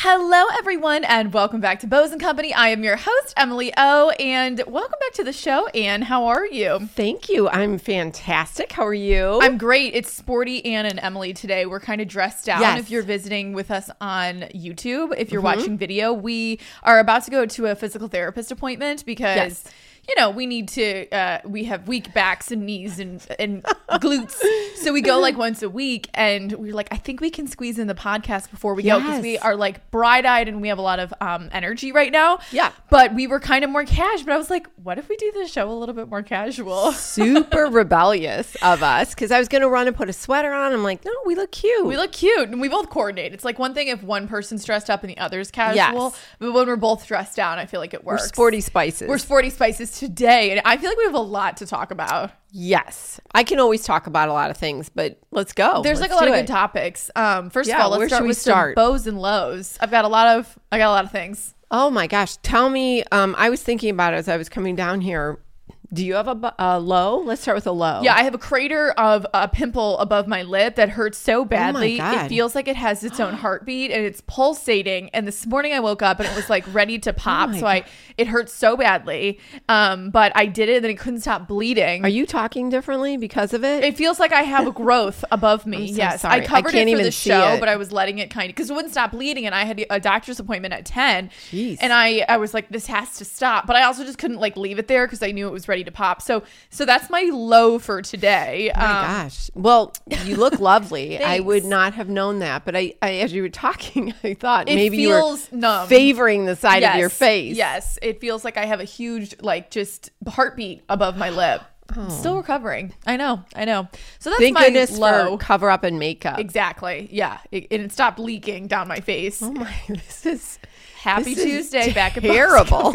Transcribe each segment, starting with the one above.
Hello, everyone, and welcome back to Bows & Company. I am your host, Emily O, and welcome back to the show. Anne, how are you? Thank you. I'm fantastic. How are you? I'm great. It's Sporty Anne and Emily today. We're kind of dressed down. Yes. If you're visiting with us on YouTube, if you're watching video, we are about to go to a physical therapist appointment because... You know, we need to, we have weak backs and knees and glutes. So we go like once a week and we're like, I think we can squeeze in the podcast before we go because we are like bright-eyed and we have a lot of energy right now. Yeah. But we were kind of more cash. But I was like, what if we do the show a little bit more casual? Super rebellious of us because I was going to run and put a sweater on. I'm like, no, we look cute. We look cute and we both coordinate. It's like one thing if one person's dressed up and the other's casual. Yes. But when we're both dressed down, I feel like it works. We're sporty spices. We're sporty spices today. And I feel like we have a lot to talk about. Yes. I can always talk about a lot of things, but let's go. There's like a lot of good topics. First of all, let's start with some bows and lows. I got a lot of things. Oh my gosh. Tell me, I was thinking about it as I was coming down here. Do you have a low? Let's start with a low. Yeah, I have a crater of a pimple above my lip that hurts so badly. Oh my God. It feels like it has its own heartbeat and it's pulsating. And this morning I woke up and it was like ready to pop. It hurts so badly. But I did it and it couldn't stop bleeding. Are you talking differently because of it? It feels like I have a growth above me. I'm so yes. sorry. I covered can't it for even the see show, it. but I was letting it kind of, because it wouldn't stop bleeding. And I had a doctor's appointment at 10. Jeez. And I was like, this has to stop. But I also just couldn't like leave it there because I knew it was ready to pop. So that's my low for today. Oh my gosh. Well, you look lovely. I Thanks. would not have known that. But I as you were talking, I thought It maybe you were feels numb. favoring the side of your face. Yes. It feels like I have a huge, like, just heartbeat above my lip. I'm still recovering. I know. So that's Thank my goodness low. for cover up and makeup. Exactly. Yeah. It stopped leaking down my face. Oh my, this is Happy Tuesday. Back at terrible.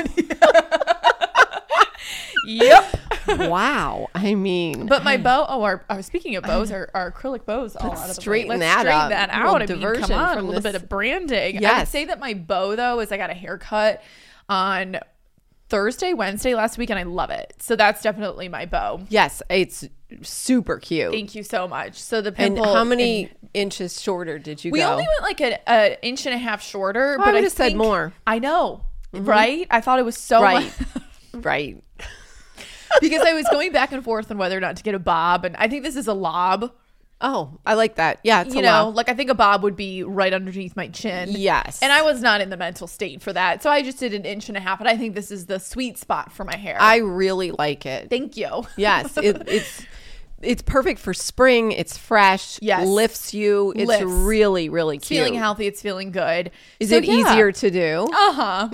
Yep. Wow. I mean, But my bow. Speaking of bows, our acrylic bows all out of the way. straighten Let's that straighten up. that A little out. I mean, diversion come on, a from little this- bit of branding. I would Yes. say that my bow though is I got a haircut on Wednesday last week, and I love it. So that's definitely my bow. yes, it's super cute. Thank you so much. So the And pimple. how many inches shorter did you We go? only went like an inch and a half shorter. I but would have said think- more. I know, right? I thought it was so Right. Right. because I was going back and forth on whether or not to get a bob, and I think this is a lob. Oh, I like that. Yeah, it's You a know, lot. like I think a bob would be right underneath my chin. Yes. And I was not in the mental state for that. So I just did an inch and a half, and I think this is the sweet spot for my hair. I really like it. Thank you. Yes, it's perfect for spring. It's fresh. Yes. Lifts you. It's Lifts. really, really It's cute. feeling healthy. It's feeling good. Is So, it yeah. easier to do? Uh-huh.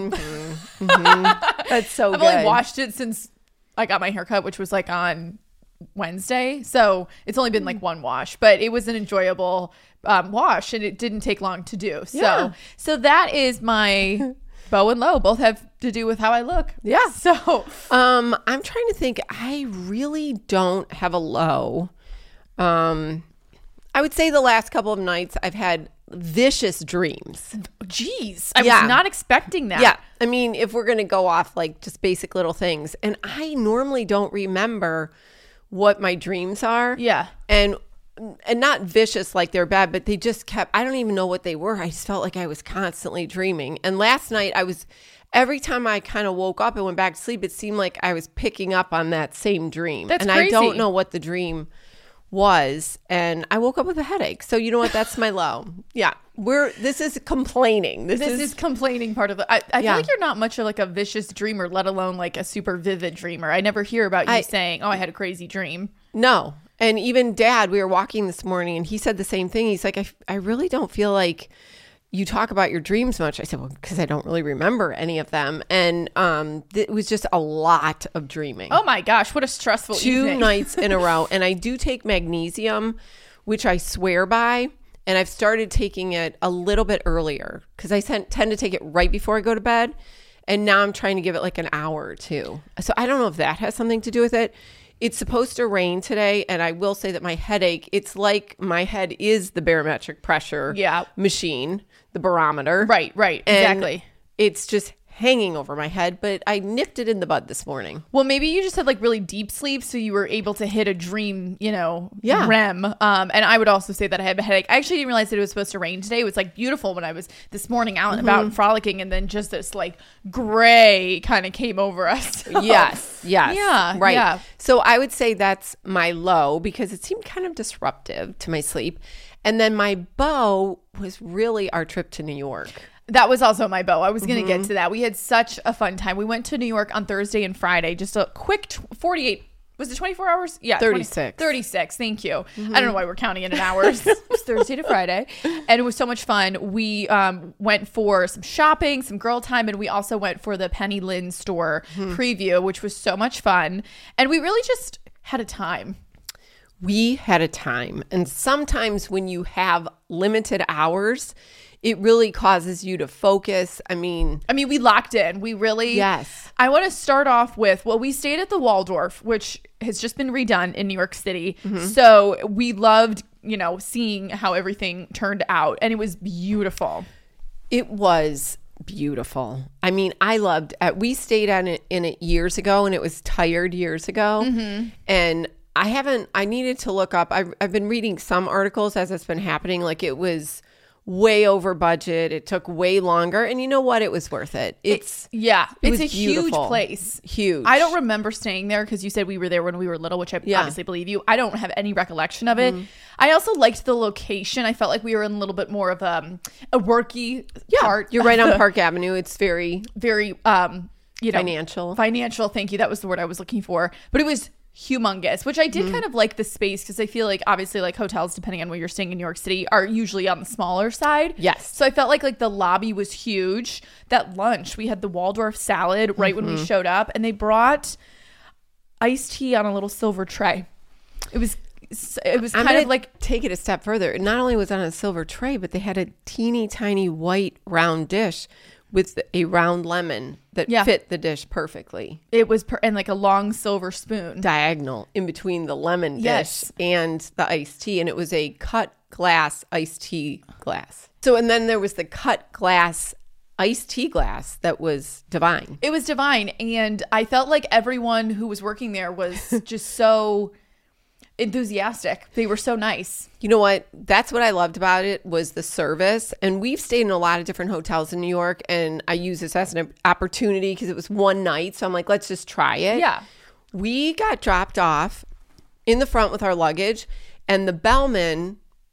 That's so I've good. only washed it since I got my haircut, which was like on Wednesday. So it's only been like one wash, but it was an enjoyable wash and it didn't take long to do. Yeah. So that is my bow and low. Both have to do with how I look. Yeah. So I'm trying to think. I really don't have a low. I would say the last couple of nights I've had vicious dreams. geez, I Yeah. was not expecting that. Yeah. I mean, if we're going to go off like just basic little things, and I normally don't remember what my dreams are. Yeah. And not vicious like they're bad, but they just kept, I don't even know what they were. I just felt like I was constantly dreaming. And last night every time I kind of woke up and went back to sleep, it seemed like I was picking up on that same dream. That's and crazy. I don't know what the dream was. And I woke up with a headache. So you know what? That's my low. Yeah. This is complaining. This is complaining part of it. I Yeah. feel like you're not much of like a vicious dreamer, let alone like a super vivid dreamer. I never hear about you saying, oh, I had a crazy dream. No. And even Dad, we were walking this morning and he said the same thing. He's like, I really don't feel like you talk about your dreams much. I said, well, because I don't really remember any of them. And it was just a lot of dreaming. Oh my gosh, what a stressful 2 evening. nights in a row. And I do take magnesium, which I swear by. And I've started taking it a little bit earlier because I tend to take it right before I go to bed. And now I'm trying to give it like an hour or two. So I don't know if that has something to do with it. It's supposed to rain today, and I will say that my headache, it's like my head is the barometric pressure Yeah. machine, the barometer. Right, And exactly. it's just hanging over my head, but I nipped it in the bud this morning. Well, maybe you just had like really deep sleep, so you were able to hit a dream, Yeah. REM. And I would also say that I had a headache. I actually didn't realize that it was supposed to rain today. It was like beautiful when I was this morning out and about and frolicking, and then just this like gray kind of came over us. Yes. Yeah. Right. Yeah. So I would say that's my low because it seemed kind of disruptive to my sleep. And then my bow was really our trip to New York. That was also my bow. I was going to get to that. We had such a fun time. We went to New York on Thursday and Friday, just a quick 48. Was it 24 hours? Yeah. 36. 36. Thank you. I don't know why we're counting it in hours. It was Thursday to Friday. And it was so much fun. We went for some shopping, some girl time, and we also went for the Penny Lynn store preview, which was so much fun. And we really just had a time. We had a time. And sometimes when you have limited hours, it really causes you to focus. I mean, we locked in. We really. Yes. I want to start off with, we stayed at the Waldorf, which has just been redone in New York City. So we loved, seeing how everything turned out. And it was beautiful. It was beautiful. I mean, I loved it. We stayed in it years ago, and it was tired years ago. And I needed to look up. I've been reading some articles as it's been happening. Like it was way over budget. It took way longer. And you know what? It was worth it. It's a beautiful. huge place. Huge. I don't remember staying there because you said we were there when we were little, which I obviously believe you. I don't have any recollection of it. I also liked the location. I felt like we were in a little bit more of a worky part. You're right on Park Avenue. It's very, very, financial. Financial. Thank you. That was the word I was looking for. But it was humongous, which I did kind of like the space because I feel like obviously like hotels, depending on where you're staying in New York City, are usually on the smaller side. Yes. So I felt like the lobby was huge. That lunch, we had the Waldorf salad right when we showed up, and they brought iced tea on a little silver tray. It was kind of like, take it a step further. Not only was it on a silver tray, but they had a teeny tiny white round dish with a round lemon that fit the dish perfectly. It was and like a long silver spoon diagonal in between the lemon dish and the iced tea, and it was a cut glass iced tea glass. So, and then there was the cut glass iced tea glass that was divine. It was divine, and I felt like everyone who was working there was just so enthusiastic. They were so nice. You know what? That's what I loved about it was the service. And we've stayed in a lot of different hotels in New York, and I use this as an opportunity because it was one night. So I'm like, let's just try it. Yeah. We got dropped off in the front with our luggage, and the bellman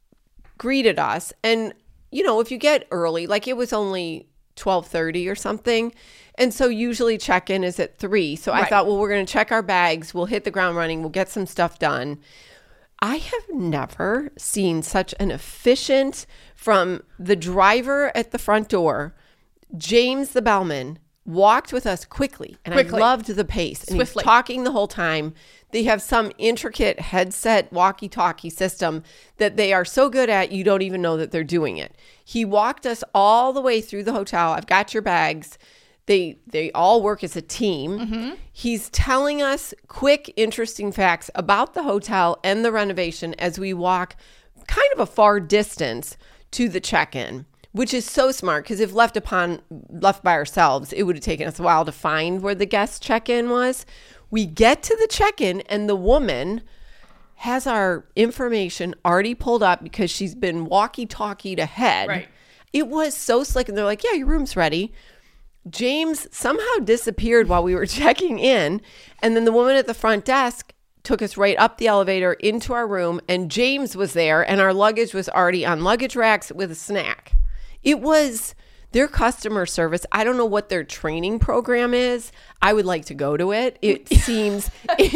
greeted us. And, if you get early, like it was only 12:30 or something. And so usually check-in is at 3. So I thought, well, we're going to check our bags. We'll hit the ground running. We'll get some stuff done. I have never seen such an efficient, from the driver at the front door, James the bellman walked with us quickly. And I loved the pace. And Swiftly. he's talking the whole time. They have some intricate headset walkie-talkie system that they are so good at, you don't even know that they're doing it. He walked us all the way through the hotel. I've got your bags. They all work as a team. He's telling us quick, interesting facts about the hotel and the renovation as we walk kind of a far distance to the check-in, which is so smart because if left by ourselves, it would have taken us a while to find where the guest check-in was. We get to the check-in, and the woman has our information already pulled up because she's been walkie-talkied ahead. Right. It was so slick, and they're like, yeah, your room's ready. James somehow disappeared while we were checking in, and then the woman at the front desk took us right up the elevator into our room, and James was there, and our luggage was already on luggage racks with a snack. It was their customer service. I don't know what their training program is. I would like to go to it. It seems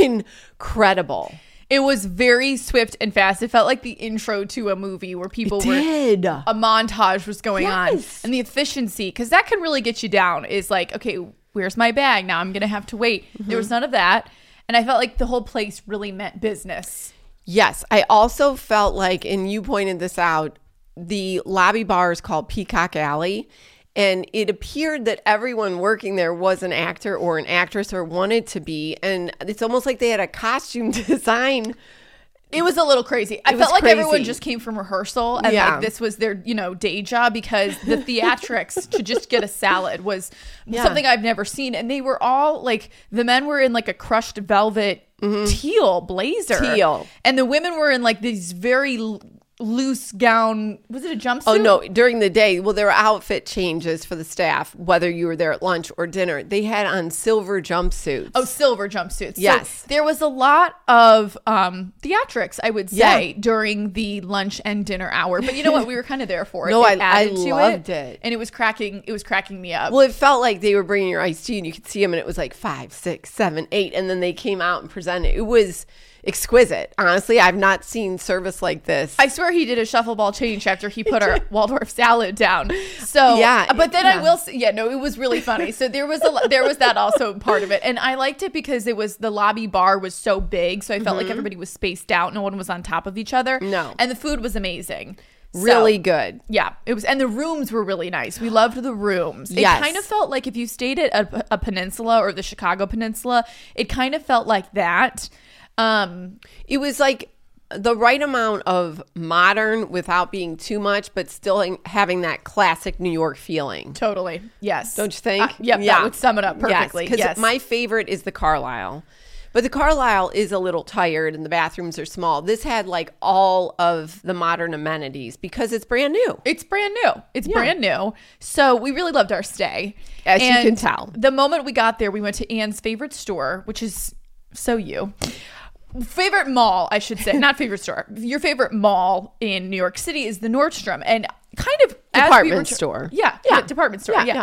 incredible. It was very swift and fast. It felt like the intro to a movie where people a montage was going on. And the efficiency, because that can really get you down, is like, okay, where's my bag? Now I'm going to have to wait. There was none of that. And I felt like the whole place really meant business. Yes. I also felt like, and you pointed this out, the lobby bar is called Peacock Alley. And it appeared that everyone working there was an actor or an actress or wanted to be. And it's almost like they had a costume design It was a little crazy. I felt like everyone just came from rehearsal and like this was their, day job, because the theatrics to just get a salad was something I've never seen. And they were all like, the men were in like a crushed velvet teal blazer. And the women were in like these very loose gown. Was it a jumpsuit? Oh no, during the day. Well, there were outfit changes for the staff, whether you were there at lunch or dinner. They had on silver jumpsuits. Oh, silver jumpsuits. Yes. So there was a lot of theatrics, I would say, during the lunch and dinner hour. But you know what? We were kind of there for it. No, I loved it. And it was cracking me up. Well, it felt like they were bringing your iced tea and you could see them and it was like 5, 6, 7, 8. And then they came out and presented. It was exquisite. Honestly, I've not seen service like this. I swear he did a shuffle ball change after he put our Waldorf salad down. So but then I will say, it was really funny. So there was that also part of it, and I liked it because it was the lobby bar was so big, so I felt like everybody was spaced out. No one was on top of each other. No, and the food was amazing. Really good. Yeah, it was, and the rooms were really nice. We loved the rooms. It kind of felt like if you stayed at a peninsula or the Chicago Peninsula, it kind of felt like that. It was like the right amount of modern without being too much, but still having that classic New York feeling. Totally. Yes. Don't you think? That would sum it up perfectly. Because my favorite is the Carlisle. But the Carlisle is a little tired and the bathrooms are small. This had like all of the modern amenities because it's brand new. It's brand new. So we really loved our stay. As you can tell. The moment we got there, we went to Anne's favorite store, which is favorite mall, I should say. Not favorite store. Your favorite mall in New York City is the Nordstrom. And kind of department store. Yeah, department store. Yeah.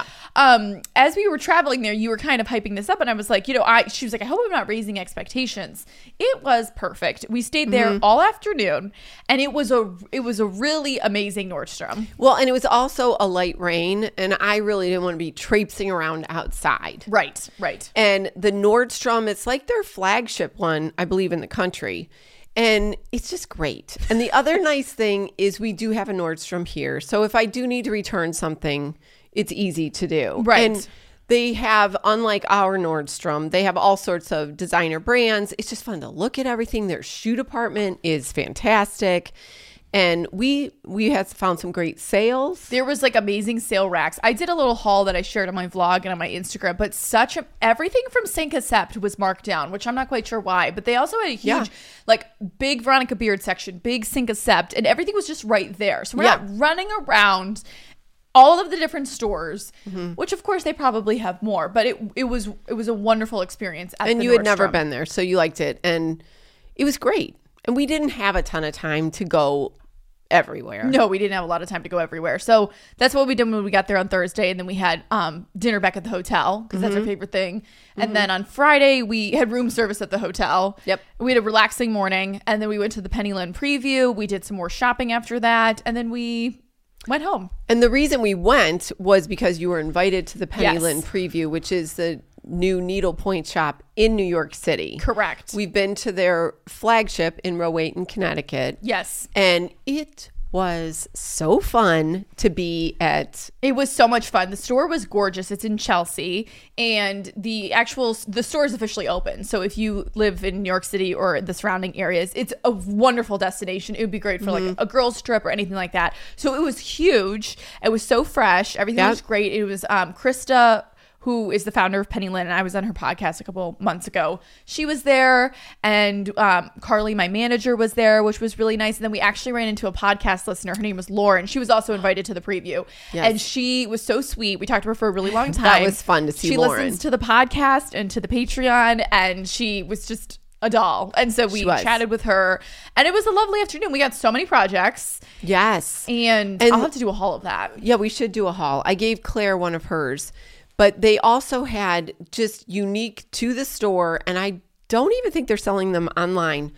As we were traveling there, you were kind of hyping this up, and I was like, she was like, I hope I'm not raising expectations. It was perfect. We stayed there all afternoon, and it was a really amazing Nordstrom. Well, and it was also a light rain, and I really didn't want to be traipsing around outside. Right. And the Nordstrom, it's like their flagship one, I believe, in the country. And it's just great. And the other nice thing is we do have a Nordstrom here. So if I do need to return something, it's easy to do. Right. And they have, unlike our Nordstrom, they have all sorts of designer brands. It's just fun to look at everything. Their shoe department is fantastic. And we had found some great sales. There was like amazing sale racks. I did a little haul that I shared on my vlog and on my Instagram, but everything from Cinquecept was marked down, which I'm not quite sure why, but they also had a huge, like big Veronica Beard section, big Cinquecept, and everything was just right there. So we're not running around all of the different stores, which of course they probably have more, but it was a wonderful experience at and the you had Nordstrom. never been there, so you liked it, and it was great. And we didn't have a ton of time to go everywhere. No, we didn't have a lot of time to go everywhere. So that's what we did when we got there on Thursday. And then we had dinner back at the hotel because that's our favorite thing. And then on Friday, we had room service at the hotel. Yep. We had a relaxing morning. And then we went to the Penny Lane preview. We did some more shopping after that. And then we went home. And the reason we went was because you were invited to the Penny Lane preview, which is the new needlepoint shop in New York City. Correct. We've been to their flagship in Rowayton, Connecticut. Yes. And it was so fun to be at. It was so much fun. The store was gorgeous. It's in Chelsea, and the store is officially open. So if you live in New York City or the surrounding areas, it's a wonderful destination. It would be great for like a girls trip or anything like that. So it was huge. It was so fresh. Everything was great. It was Krista, who is the founder of Penny Lane, and I was on her podcast a couple months ago. She was there, and Carly, my manager, was there, which was really nice. And then we actually ran into a podcast listener. Her name was Lauren. She was also invited to the preview, and she was so sweet. We talked to her for a really long time. That was fun to see Lauren. She listens to the podcast and to the Patreon, and she was just a doll. And so we chatted with her, and it was a lovely afternoon. We got so many projects. Yes. And I'll have to do a haul of that. Yeah, we should do a haul. I gave Claire one of hers. But they also had, just unique to the store, and I don't even think they're selling them online,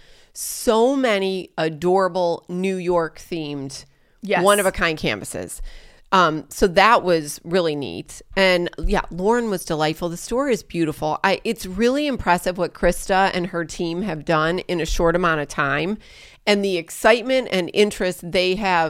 so many adorable New York themed one-of-a-kind canvases. So that was really neat. And yeah, Lauren was delightful. The store is beautiful. It's really impressive what Krista and her team have done in a short amount of time, and the excitement and interest they have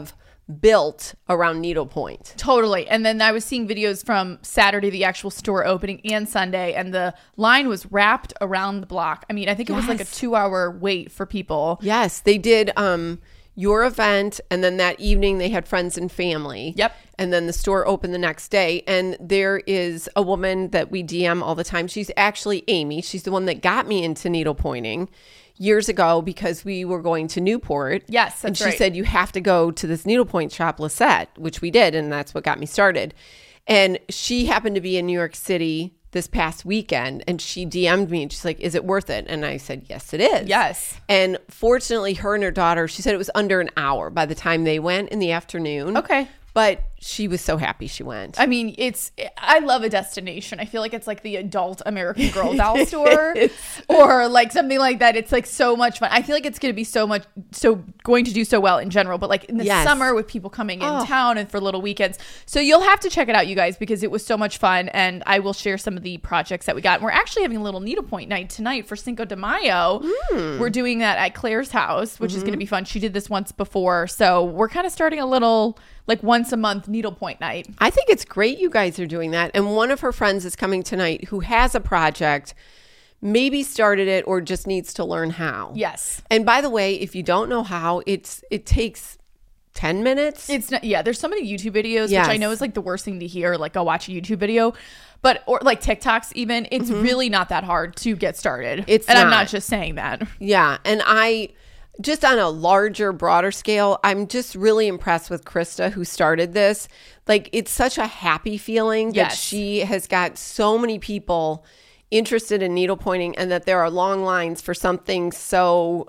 built around needlepoint. Totally. And then I was seeing videos from Saturday, the actual store opening, and Sunday, and the line was wrapped around the block. I mean, I think it was like a 2-hour wait for people. Yes, they did your event, and then that evening they had friends and family. Yep. And then the store opened the next day. And there is a woman that we DM all the time. She's actually Amy. She's the one that got me into needlepointing years ago because we were going to Newport. Yes, that's and she right. said, you have to go to this needlepoint shop, Lisette, which we did. And that's what got me started. And she happened to be in New York City this past weekend, and she DM'd me and she's like, is it worth it? And I said, yes, it is. Yes. And fortunately, her and her daughter, she said it was under an hour by the time they went in the afternoon. Okay. But she was so happy she went. I mean, I love a destination. I feel like it's like the adult American Girl doll store or like something like that. It's like so much fun. I feel like it's going to be going to do so well in general, but like in the summer with people coming in town and for little weekends. So you'll have to check it out, you guys, because it was so much fun. And I will share some of the projects that we got. And we're actually having a little needlepoint night tonight for Cinco de Mayo. We're doing that at Claire's house, which is going to be fun. She did this once before. So we're kind of starting a little like once a month needlepoint night. I think it's great you guys are doing that. And one of her friends is coming tonight who has a project, maybe started it or just needs to learn how. Yes. And by the way, if you don't know how, it takes 10 minutes. It's not, there's so many YouTube videos, which I know is like the worst thing to hear. Like, go watch a YouTube video, or like TikToks even. It's really not that hard to get started. I'm not just saying that. Yeah. And just on a larger, broader scale, I'm just really impressed with Krista, who started this. Like, it's such a happy feeling that she has got so many people interested in needlepointing, and that there are long lines for something so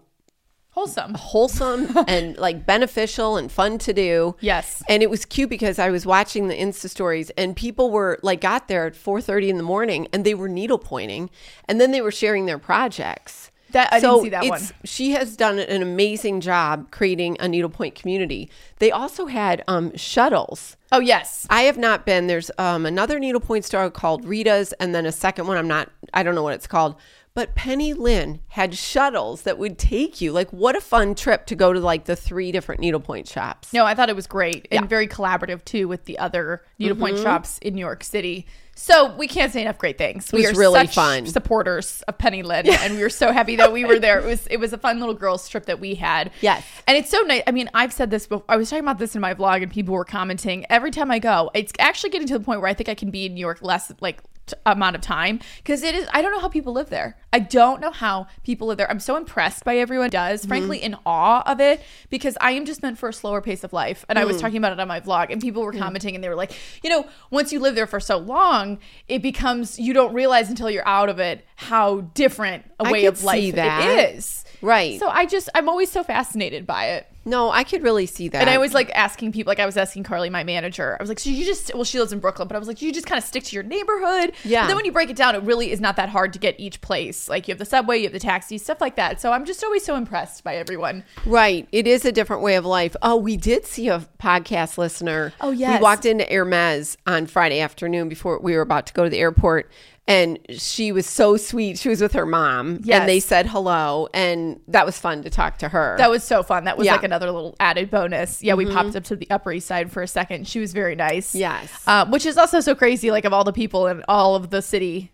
wholesome and like beneficial and fun to do. Yes. And it was cute because I was watching the Insta stories, and people were like, got there at 4:30 in the morning and they were needlepointing, and then they were sharing their projects. I didn't see that one. She has done an amazing job creating a needlepoint community. They also had shuttles. Oh, yes. I have not been. There's another needlepoint store called Rita's, and then a second one. I don't know what it's called. But Penny Lynn had shuttles that would take you. Like, what a fun trip to go to like the 3 different needlepoint shops. No, I thought it was great and very collaborative too with the other needlepoint shops in New York City. So we can't say enough great things. We are really such fun supporters of Penny Lynn, and we were so happy that we were there. It was a fun little girls trip that we had. Yes. And it's so nice. I mean, I've said this before. I was talking about this in my vlog, and people were commenting. Every time I go, it's actually getting to the point where I think I can be in New York less like amount of time, because it is, I don't know how people live there. I don't know how people live there. I'm so impressed by everyone does, frankly in awe of it, because I am just meant for a slower pace of life. And I was talking about it on my vlog, and people were commenting, and they were like, once you live there for so long, it becomes, you don't realize until you're out of it how different a way of life it is. Right. So I'm always so fascinated by it. No, I could really see that. And I was like asking people, like I was asking Carly, my manager, I was like, so you just, she lives in Brooklyn, but I was like, you just kind of stick to your neighborhood. Yeah. But then when you break it down, it really is not that hard to get each place. Like, you have the subway, you have the taxis, stuff like that. So I'm just always so impressed by everyone. Right. It is a different way of life. Oh, we did see a podcast listener. Oh, yes. We walked into Hermes on Friday afternoon before we were about to go to the airport. And she was so sweet. She was with her mom. Yes. And they said hello. And that was fun to talk to her. That was so fun. That was like another little added bonus. Yeah, we popped up to the Upper East Side for a second. She was very nice. Yes. Which is also so crazy, like, of all the people in all of the city,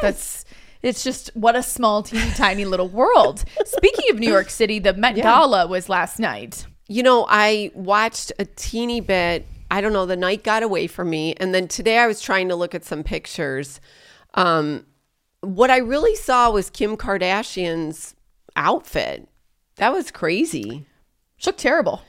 it's just, what a small, teeny, tiny little world. Speaking of New York City, the Met Gala was last night. I watched a teeny bit. I don't know. The night got away from me. And then today I was trying to look at some pictures. What I really saw was Kim Kardashian's outfit. That was crazy. She looked terrible.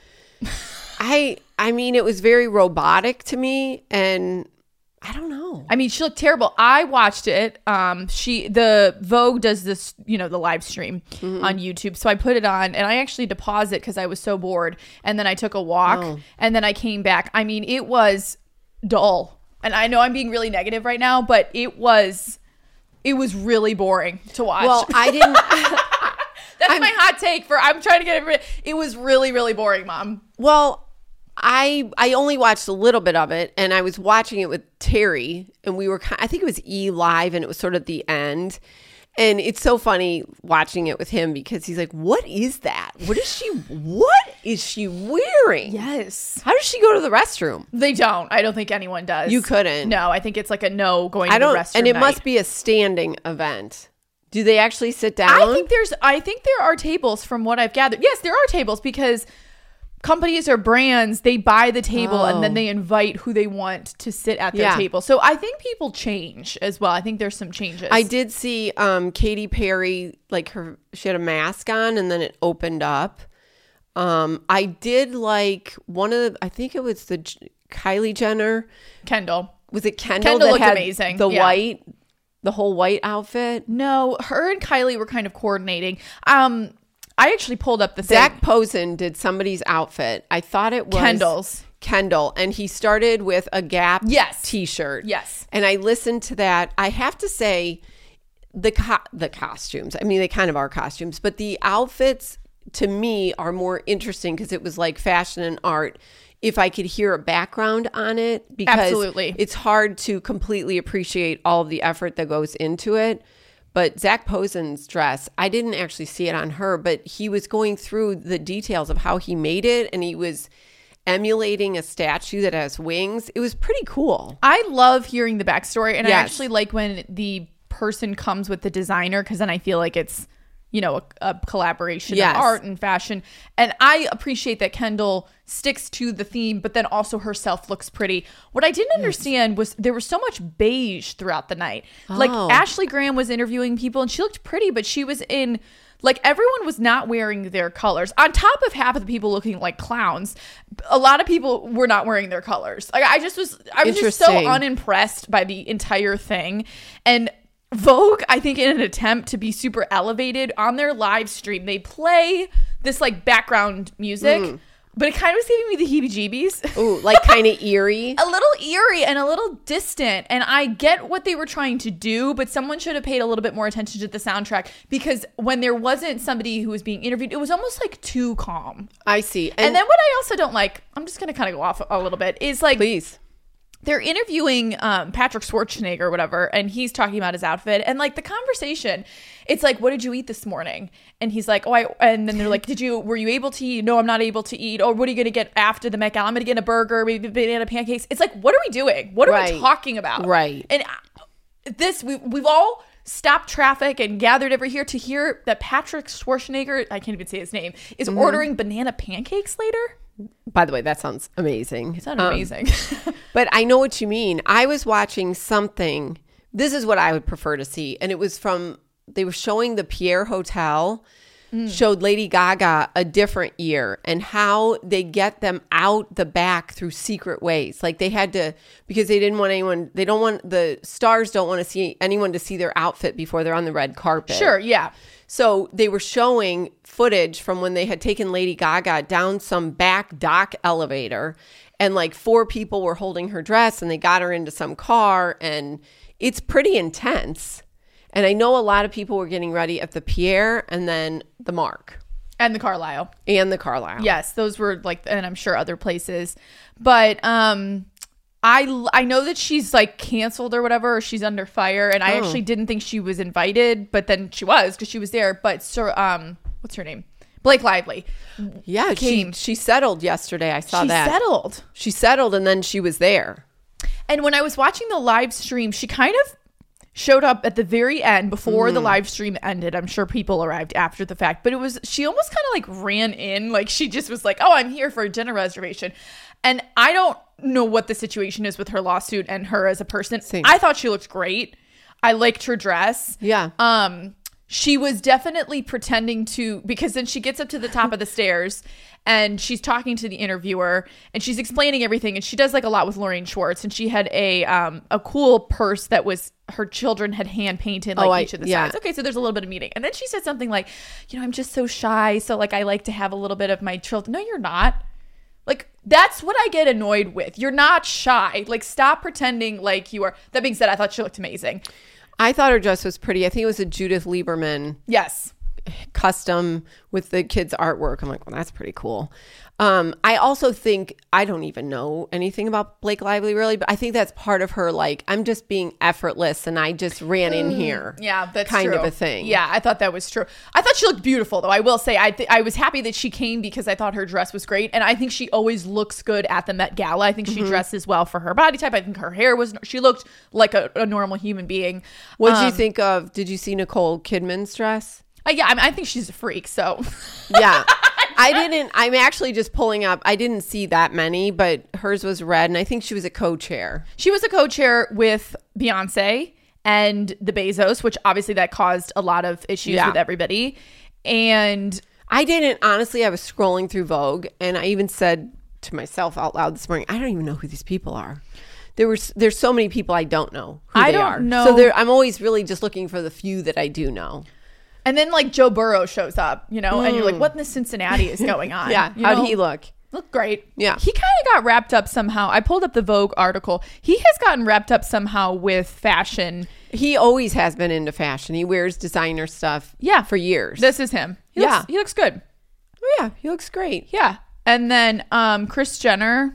I mean, it was very robotic to me, and I don't know. I mean, she looked terrible. I watched it. The Vogue does this, the live stream on YouTube. So I put it on, and I actually had to pause it because I was so bored. And then I took a walk, and then I came back. I mean, it was dull. And I know I'm being really negative right now, but it was really boring to watch. Well, I didn't. That's my hot take I'm trying to get it was really, really boring, Mom. Well, I only watched a little bit of it, and I was watching it with Terry, and we were, I think it was E! Live, and it was sort of the end. And it's so funny watching it with him because he's like, what is that? What is she wearing? Yes. How does she go to the restroom? They don't. I don't think anyone does. You couldn't. No, I think it's like a no going to the restroom And it night. must be a standing event. Do they actually sit down? I think there are tables from what I've gathered. Yes, there are tables because companies or brands, they buy the table and then they invite who they want to sit at their table. So I think people change as well. I think there's some changes. I did see Katy Perry, like she had a mask on and then it opened up. I did like I think it was the Kylie Jenner. Kendall. Was it Kendall? Kendall that looked had amazing. The whole white outfit? No, her and Kylie were kind of coordinating. I actually pulled up the thing. Zach Posen did somebody's outfit. I thought it was Kendall. And he started with a Gap t-shirt. Yes. And I listened to that. I have to say, the costumes, I mean, they kind of are costumes, but the outfits to me are more interesting because it was like fashion and art. If I could hear a background on it, because absolutely, it's hard to completely appreciate all of the effort that goes into it. But Zach Posen's dress, I didn't actually see it on her, but he was going through the details of how he made it, and he was emulating a statue that has wings. It was pretty cool. I love hearing the backstory, and I actually like when the person comes with the designer, because then I feel like it's, you know, a collaboration of art and fashion. And I appreciate that Kendall sticks to the theme, but then also herself looks pretty. What I didn't understand was there was so much beige throughout the night. Like Ashley Graham was interviewing people and she looked pretty, but she was in, like, everyone was not wearing their colors. On top of half of the people looking like clowns, a lot of people were not wearing their colors. Like, I was just so unimpressed by the entire thing. And Vogue, I think in an attempt to be super elevated on their live stream, they play this like background music, but it kind of was giving me the heebie-jeebies. Ooh, like kind of eerie. A little eerie and a little distant. And I get what they were trying to do, but someone should have paid a little bit more attention to the soundtrack, because when there wasn't somebody who was being interviewed, it was almost like too calm. I see. And then what I also don't like, I'm just going to kind of go off a little bit, is like, please. They're interviewing Patrick Schwarzenegger or whatever, and he's talking about his outfit, and like the conversation, it's like, what did you eat this morning? And he's like, and then they're like, were you able to eat? No, I'm not able to eat. Or what are you going to get after the Met Gala? I'm going to get a burger, maybe banana pancakes. It's like, what are we doing? What are we talking about? Right. And we've all stopped traffic and gathered over here to hear that Patrick Schwarzenegger, I can't even say his name, is ordering banana pancakes later. By the way, that sounds amazing. It sounds amazing. But I know what you mean. I was watching something. This is what I would prefer to see. And it was they were showing the Pierre Hotel, showed Lady Gaga a different year, and how they get them out the back through secret ways. Like they had to, because they didn't want the stars don't want to see anyone to see their outfit before they're on the red carpet. Sure, yeah. So they were showing footage from when they had taken Lady Gaga down some back dock elevator, and like 4 people were holding her dress and they got her into some car, and it's pretty intense. And I know a lot of people were getting ready at the Pierre and then the Mark. And the Carlisle. Yes, those were like, and I'm sure other places. But I know that she's like canceled or whatever, or she's under fire, and I actually didn't think she was invited, but then she was, because she was there. But what's her name? Blake Lively. Yeah, she settled yesterday. I saw that. She settled and then she was there. And when I was watching the live stream, she kind of showed up at the very end before the live stream ended. I'm sure people arrived after the fact, but she almost kind of like ran in, like she just was like, oh, I'm here for a dinner reservation. And I don't know what the situation is with her lawsuit and her as a person. Same. I thought she looked great. I liked her dress. Yeah. She was definitely pretending to, because then she gets up to the top of the stairs and she's talking to the interviewer and she's explaining everything. And she does like a lot with Lorraine Schwartz. And she had a cool purse that was, her children had hand painted each of the sides. Okay, so there's a little bit of meeting. And then she said something like, I'm just so shy. So like I like to have a little bit of my children. No, you're not. Like, that's what I get annoyed with. You're not shy. Like, stop pretending like you are. That being said, I thought she looked amazing. I thought her dress was pretty. I think it was a Judith Lieberman. Yes. custom with the kids' artwork. I'm like, well, that's pretty cool. I also think, I don't even know anything about Blake Lively really, but I think that's part of her, like, I'm just being effortless and I just ran in here. Yeah, that's kind true. of a thing. Yeah, I thought that was true. I thought she looked beautiful, though. I will say, I was happy that she came because I thought her dress was great. And I think she always looks good at the Met Gala. I think she dresses well for her body type. I think her hair she looked like a normal human being. What did you think of, did you see Nicole Kidman's dress? Yeah, I think she's a freak, so. Yeah. I'm actually just pulling up. I didn't see that many, but hers was red, and I think she was a co-chair. She was a co-chair with Beyonce and the Bezos, which obviously that caused a lot of issues with everybody. And I didn't, honestly, I was scrolling through Vogue, and I even said to myself out loud this morning, I don't even know who these people are. There's so many people I don't know who they are. Know. So I'm always really just looking for the few that I do know. And then like Joe Burrow shows up, and you're like, what in the Cincinnati is going on? Yeah. How'd he look? Looked great. Yeah. He kind of got wrapped up somehow. I pulled up the Vogue article. He has gotten wrapped up somehow with fashion. He always has been into fashion. He wears designer stuff for years. This is him. He looks good. Oh, yeah. He looks great. Yeah. And then Kris Jenner.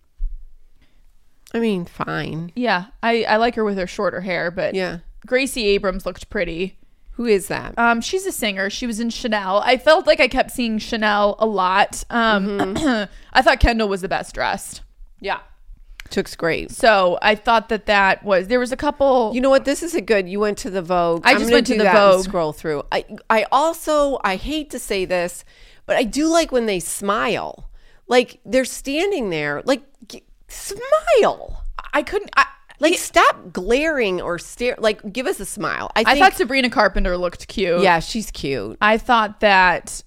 I mean, fine. Yeah. I like her with her shorter hair, but Gracie Abrams looked pretty. Who is that? She's a singer. She was in Chanel. I felt like I kept seeing Chanel a lot. I thought Kendall was the best dressed. Yeah. Looks great. So I thought that there was a couple. You know what? This is a good, you went to the Vogue. I just went to the Vogue. And scroll through. I also, I hate to say this, but I do like when they smile. Like they're standing there, like smile. I couldn't. Stop glaring or stare. Like, give us a smile. I thought Sabrina Carpenter looked cute. Yeah, she's cute. I thought that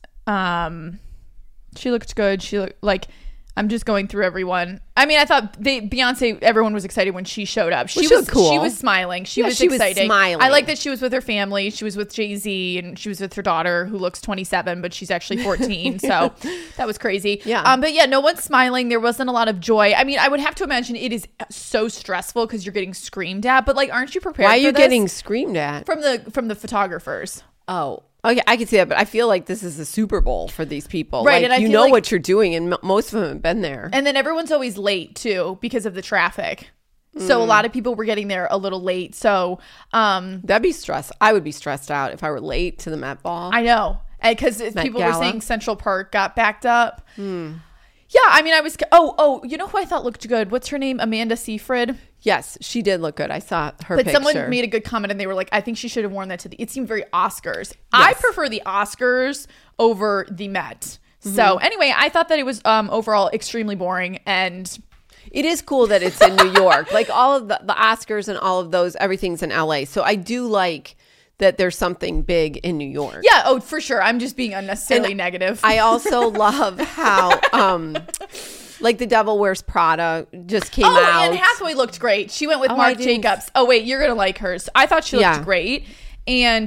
she looked good. She looked like, I'm just going through everyone. I mean, I thought Beyonce, everyone was excited when she showed up. She was cool. She was smiling. She was exciting. Smiling. I like that she was with her family. She was with Jay-Z and she was with her daughter who looks 27, but she's actually 14. So that was crazy. Yeah. But yeah, no one's smiling. There wasn't a lot of joy. I mean, I would have to imagine it is so stressful because you're getting screamed at, but like, aren't you prepared Why are for you this? getting screamed at? From the photographers. Oh. Okay, I can see that, but I feel like this is a Super Bowl for these people. Right, like, and I you feel know like, what you're doing, and most of them have been there. And then everyone's always late, too, because of the traffic. So a lot of people were getting there a little late. So that'd be stress. I would be stressed out if I were late to the Met Ball. I know. Because people were saying Central Park got backed up. Yeah, I mean, I was... Oh, you know who I thought looked good? What's her name? Amanda Seyfried? Yes, she did look good. I saw her But picture. someone made a good comment and they were like, I think she should have worn that to the... It seemed very Oscars. Yes. I prefer the Oscars over the Met. So anyway, I thought that it was overall extremely boring, and... It is cool that it's in New York. Like all of the Oscars and all of those, everything's in LA. So I do like that there's something big in New York. Yeah, oh, for sure. I'm just being unnecessarily negative. I also love how... like The Devil Wears Prada just came out. Oh, Anne Hathaway looked great. She went with Marc Jacobs. Oh, wait, you're going to like hers. I thought she looked great. And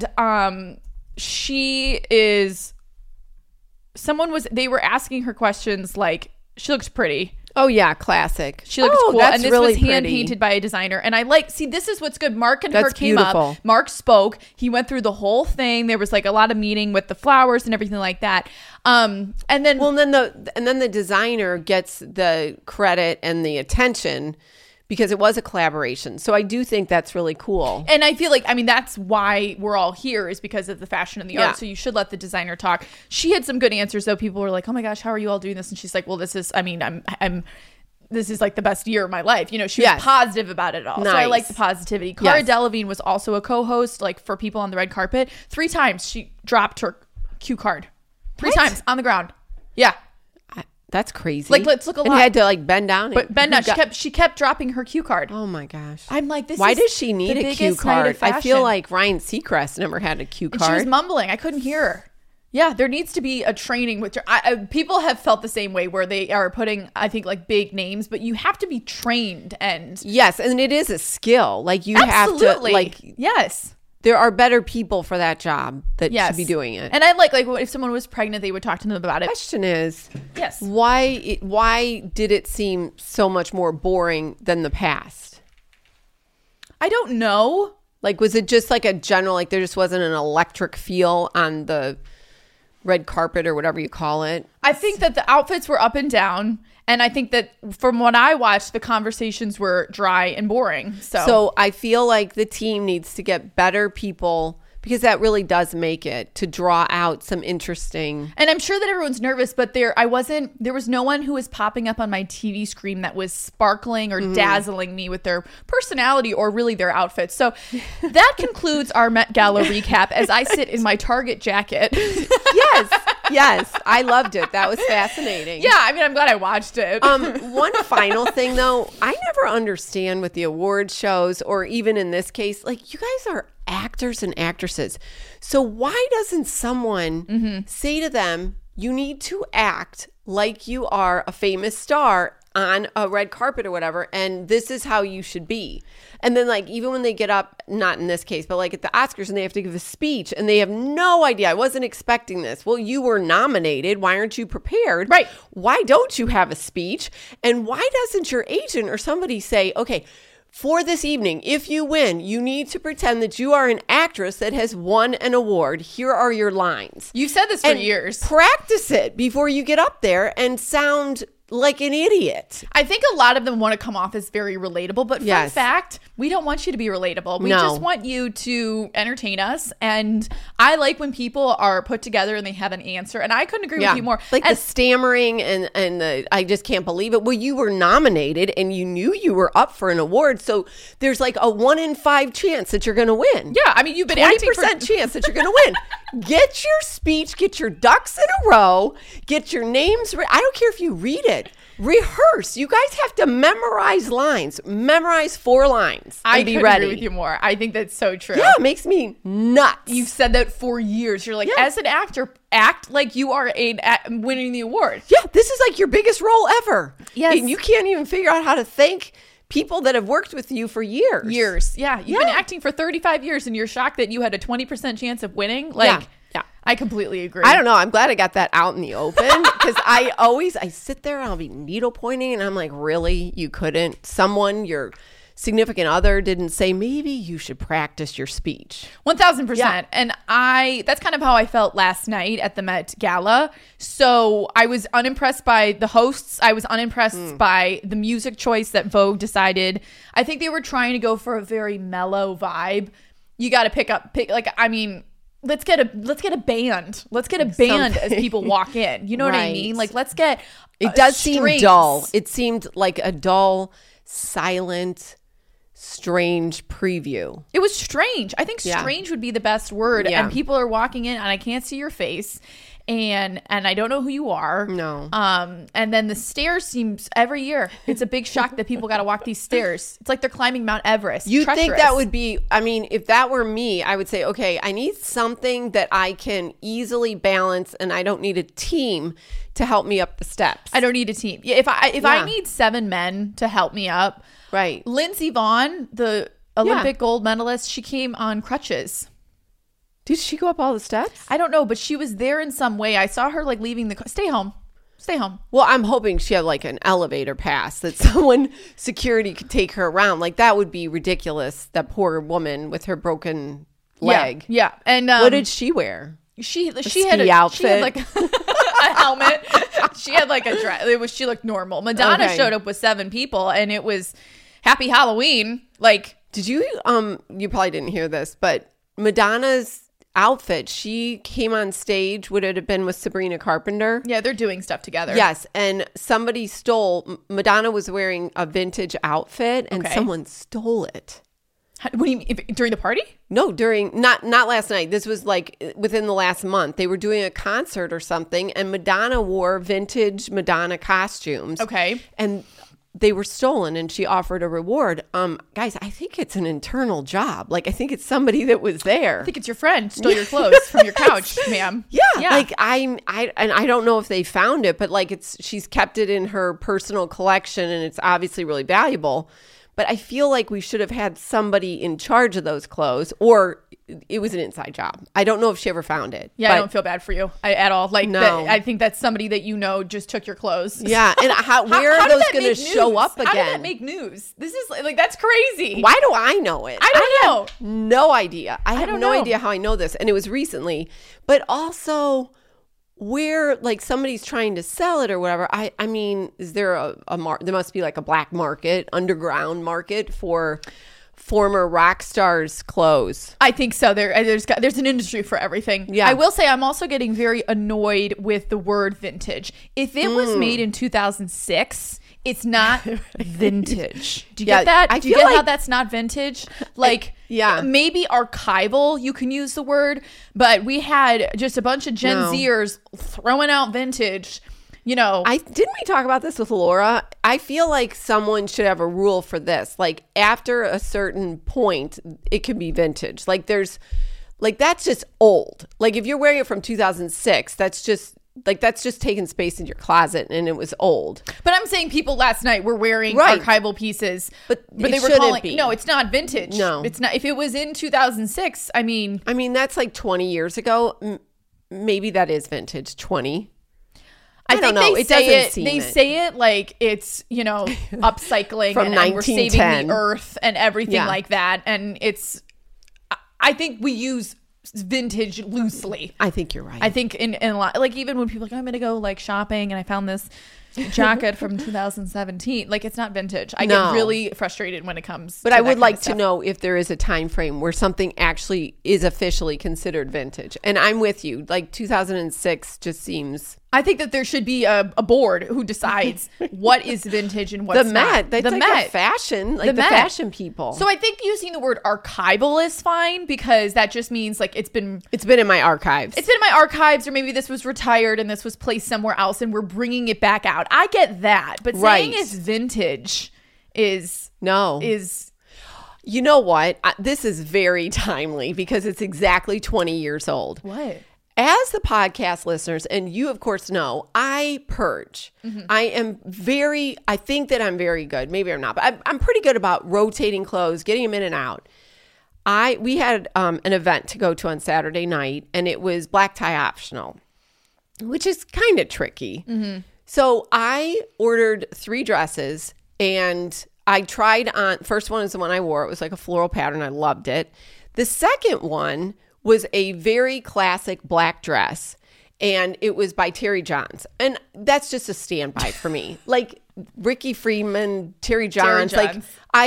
she is... They were asking her questions like, she looked pretty. Oh, yeah, classic. She looked cool. That's and this really was hand-painted by a designer. And I this is what's good. Mark and her came up. Mark spoke. He went through the whole thing. There was like a lot of meeting with the flowers and everything like that. And then the designer gets the credit and the attention because it was a collaboration. So I do think that's really cool. And I feel like, I mean, that's why we're all here, is because of the fashion and the art. So you should let the designer talk. She had some good answers, though. People were like, oh my gosh, how are you all doing this? And she's like, well, this is like the best year of my life. You know, she was positive about it all. Nice. So I like the positivity. Cara Delevingne was also a co-host, like for people on the red carpet. 3 times she dropped her cue card. 3 times on the ground. Yeah. That's crazy. Like, let's look a lot. And you had to like bend down. But bend down. She kept dropping her cue card. Oh my gosh. I'm like, why does she need a cue card? I feel like Ryan Seacrest never had a cue card. And she was mumbling. I couldn't hear her. Yeah, there needs to be a training with people have felt the same way where they are putting, I think, like big names, but you have to be trained. And yes, and it is a skill. Like you have to like yes. There are better people for that job that should be doing it. And I like if someone was pregnant, they would talk to them about it. The question is, yes, why did it seem so much more boring than the past? I don't know. Like, was it just like a general, like there just wasn't an electric feel on the red carpet or whatever you call it? I think that the outfits were up and down. And I think that from what I watched, the conversations were dry and boring. So I feel like the team needs to get better people, because that really does make it, to draw out some interesting. And I'm sure that everyone's nervous, but there was no one who was popping up on my TV screen that was sparkling or dazzling me with their personality or really their outfits. So that concludes our Met Gala recap as I sit in my Target jacket. Yes, I loved it. That was fascinating. Yeah, I mean, I'm glad I watched it. One final thing, though, I never understand with the award shows, or even in this case, like, you guys are actors and actresses. So why doesn't someone say to them, you need to act like you are a famous star on a red carpet or whatever, and this is how you should be? And then, like, even when they get up, not in this case, but like at the Oscars, and they have to give a speech and they have no idea. I wasn't expecting this. Well, you were nominated. Why aren't you prepared? Right. Why don't you have a speech? And why doesn't your agent or somebody say, okay, for this evening, if you win, you need to pretend that you are an actress that has won an award. Here are your lines. You've said this for years. Practice it before you get up there and sound like an idiot. I think a lot of them want to come off as very relatable, but fun fact, we don't want you to be relatable. We just want you to entertain us. And I like when people are put together and they have an answer. And I couldn't agree with you more. Like the stammering and the I just can't believe it. Well, you were nominated and you knew you were up for an award. So there's like a 1 in 5 chance that you're going to win. Yeah, I mean, you've been 20% chance that you're going to win. Get your speech, get your ducks in a row, get your names. I don't care if you read it. Rehearse. You guys have to memorize lines. Memorize 4 lines. I be couldn't ready. agree with you more. I think that's so true. Yeah, it makes me nuts. You've said that for years. You're like, as an actor, act like you are winning the award. Yeah, this is like your biggest role ever. Yes. And you can't even figure out how to thank people that have worked with you for years. Yeah. You've been acting for 35 years and you're shocked that you had a 20% chance of winning. Like, yeah. I completely agree. I don't know. I'm glad I got that out in the open, because I sit there and I'll be needle pointing and I'm like, really? You couldn't? Someone, your significant other, didn't say, maybe you should practice your speech? 1000%. Yeah. And that's kind of how I felt last night at the Met Gala. So I was unimpressed by the hosts. I was unimpressed by the music choice that Vogue decided. I think they were trying to go for a very mellow vibe. You got to let's get a band. Let's get a band as people walk in. You know what I mean? Like, let's get It does seem dull. It seemed like a dull, silent, strange preview. It was strange. I think strange would be the best word. Yeah. And people are walking in and I can't see your face. And I don't know who you are. No. And then the stairs seems every year. It's a big shock that people got to walk these stairs. It's like they're climbing Mount Everest. You think that would be, I mean, if that were me, I would say, okay, I need something that I can easily balance and I don't need a team to help me up the steps. I don't need a team. Yeah, if I need 7 men to help me up. Right. Lindsey Vonn, the Olympic gold medalist, she came on crutches. Did she go up all the steps? I don't know, but she was there in some way. I saw her like leaving stay home. Well, I'm hoping she had like an elevator pass that security could take her around. Like, that would be ridiculous. That poor woman with her broken leg. Yeah. And what did she wear? She had outfit. She had like a helmet. She had like a dress. She looked normal. Madonna showed up with 7 people, and it was Happy Halloween. Like, did you? You probably didn't hear this, but Madonna's outfit, she came on stage, would it have been with Sabrina Carpenter? Yeah, they're doing stuff together. Yes, and somebody Madonna was wearing a vintage outfit and someone stole it. What do you mean, during the party? No, not last night. This was like within the last month. They were doing a concert or something and Madonna wore vintage Madonna costumes. Okay. And they were stolen and she offered a reward. Guys, I think it's an internal job. Like, I think it's somebody that was there. I think it's your friend stole your clothes from your couch, ma'am. Yeah. Like, I don't know if they found it, but like she's kept it in her personal collection and it's obviously really valuable. but I feel like we should have had somebody in charge of those clothes, or it was an inside job. I don't know if she ever found it. Yeah, I don't feel bad for you at all. Like, No. I think that's somebody that just took your clothes. Yeah, and where are those going to show up again? How did that make news? This is like, that's crazy. Why do I know it? I don't know. Have no idea. I have no idea how I know this, and it was recently. But also, where like somebody's trying to sell it or whatever. I mean, is there there must be like a black market, underground market for former rock stars' clothes? I think so. There's an industry for everything. Yeah. I will say I'm also getting very annoyed with the word vintage. If it was made in 2006, it's not vintage. Do you get that? Do you get how that's not vintage? Like, maybe archival, you can use the word, but we had just a bunch of Gen Zers throwing out vintage. Didn't we talk about this with Laura? I feel like someone should have a rule for this. Like, after a certain point, it can be vintage. Like, that's just old. Like, if you're wearing it from 2006, that's just taking space in your closet, and it was old. But I'm saying people last night were wearing archival pieces, but they were calling no, it's not vintage. No, it's not. If it was in 2006, I mean, that's like 20 years ago. Maybe that is vintage. 20. I think they say it like it's, upcycling from and we're saving the earth and everything like that. And I think we use vintage loosely. I think you're right. I think in a lot, like even when people are like, I'm going to go like shopping and I found this jacket from 2017, like it's not vintage. I get really frustrated when it comes but to I would like to know if there is a time frame where something actually is officially considered vintage. And I'm with you, like 2006 just seems. I think that there should be a board who decides what is vintage and what's not. The Met. Fashion, like the fashion people. So I think using the word archival is fine because that just means like it's been in my archives. It's been in my archives, or maybe this was retired and this was placed somewhere else and we're bringing it back out. I get that, but saying it's vintage is. You know what? This is very timely because it's exactly 20 years old. What? As the podcast listeners, and you of course know, I purge. Mm-hmm. I think that I'm very good. Maybe I'm not, but I'm pretty good about rotating clothes, getting them in and out. We had an event to go to on Saturday night, and it was black tie optional, which is kind of tricky. Mm-hmm. So I ordered 3 dresses, and I tried on. First one is the one I wore. It was like a floral pattern. I loved it. The second one was a very classic black dress, and it was by Terry Johns, and that's just a standby for me. Like Ricky Friedman, Terry Johns. Like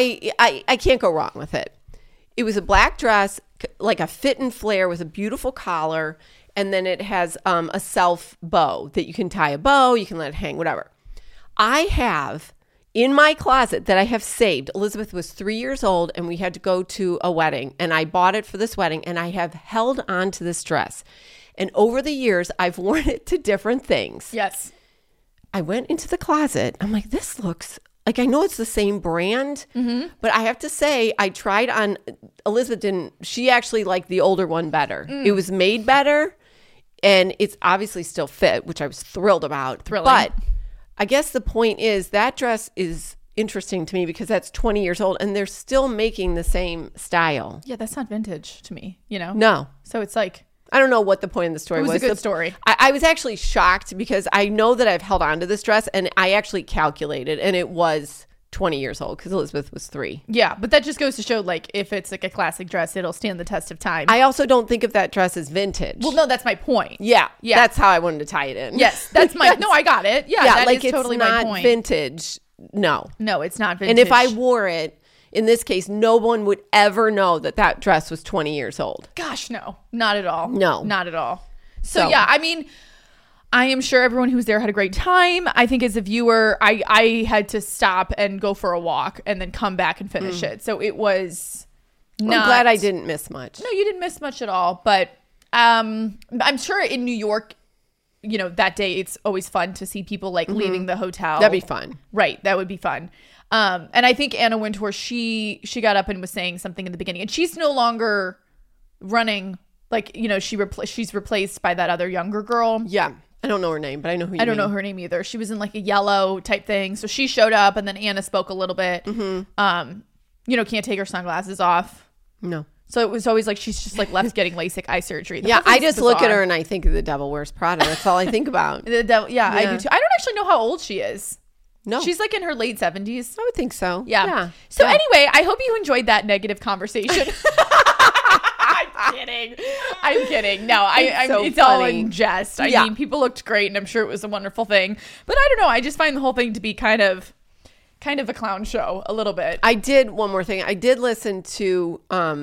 I can't go wrong with it. It was a black dress, like a fit and flare with a beautiful collar, and then it has a self bow that you can tie a bow, you can let it hang, whatever. I have in my closet that I have saved. Elizabeth was 3 years old and we had to go to a wedding, and I bought it for this wedding, and I have held on to this dress. And over the years, I've worn it to different things. Yes. I went into the closet. I'm like, this looks like, I know it's the same brand, but I have to say, I tried on, Elizabeth didn't, she actually liked the older one better. It was made better, and it's obviously still fit, which I was thrilled about. But I guess the point is that dress is interesting to me because that's 20 years old and they're still making the same style. Yeah, that's not vintage to me, No. So it's like, I don't know what the point of the story was. It was a good story. I was actually shocked because I know that I've held on to this dress, and I actually calculated, and it was 20 years old because Elizabeth was 3. Yeah, but that just goes to show, like, if it's like a classic dress, it'll stand the test of time. I also don't think of that dress as vintage. Well, no, that's my point. Yeah. That's how I wanted to tie it in. Yes, that's my, no, I got it. Yeah, that like is totally my point. Vintage. No, it's not vintage. And if I wore it, in this case, no one would ever know that dress was 20 years old. Gosh, no, not at all. No, not at all. So yeah, I mean, I am sure everyone who was there had a great time. I think as a viewer, I had to stop and go for a walk and then come back and finish it. So it was not... I'm glad I didn't miss much. No, you didn't miss much at all. But I'm sure in New York, that day, it's always fun to see people like leaving the hotel. That'd be fun. Right. That would be fun. And I think Anna Wintour, she got up and was saying something in the beginning, and she's no longer running, like, she's replaced by that other younger girl. Yeah. I don't know her name, but I know who you I don't know her name either. She was in like a yellow type thing. So she showed up, and then Anna spoke a little bit. Can't take her sunglasses off. No. So it was always like she's just like left getting LASIK eye surgery. I just look at her and I think of The Devil Wears Prada. That's all I think about. The devil, yeah, I do too. I don't actually know how old she is. No. She's like in her late 70s. I would think so. Yeah. So anyway, I hope you enjoyed that negative conversation. I'm kidding. No, it's all in jest. I mean, people looked great and I'm sure it was a wonderful thing. But I don't know. I just find the whole thing to be kind of a clown show a little bit. One more thing. I did listen to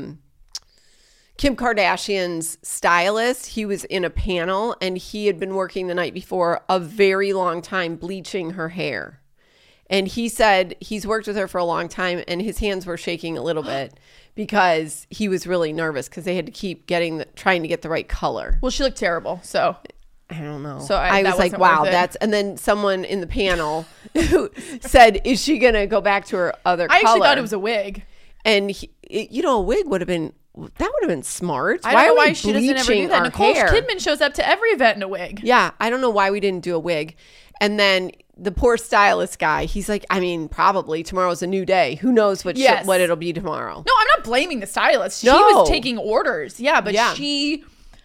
Kim Kardashian's stylist. He was in a panel and he had been working the night before a very long time bleaching her hair. And he said he's worked with her for a long time and his hands were shaking a little bit because he was really nervous because they had to keep trying to get the right color. Well, she looked terrible, so I don't know. So I was like, wow, and then someone in the panel said, is she going to go back to her other color? I actually thought it was a wig. And a wig would have been smart. I don't know why she doesn't ever do that. Nicole Kidman shows up to every event in a wig. Yeah, I don't know why we didn't do a wig. And then the poor stylist guy, he's like, I mean, probably tomorrow's a new day. Who knows what it'll be tomorrow? No, I'm not blaming the stylist. She was taking orders. Yeah, but she...